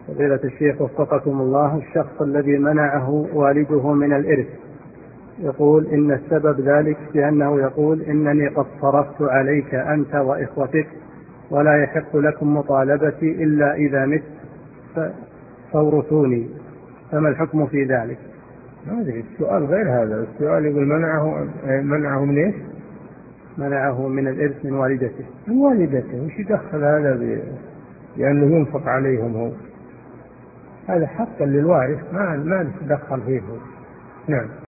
فضيلة الشيخ وفقكم الله، الشخص الذي منعه والده من الإرث يقول إن السبب ذلك بأنه يقول إنني قد صرفت عليك أنت وإخوتك ولا يحق لكم مطالبتي إلا إذا مت فورثوني، فما الحكم في ذلك؟ هذا السؤال غير هذا. السؤال يقول منعه من إيش؟ منعه من الإرث من والدته. من والدته، وش يدخل هذا لأنه ينفق عليهم هو؟ هذا حقا للوارث، ما نتدخل فيه. نعم.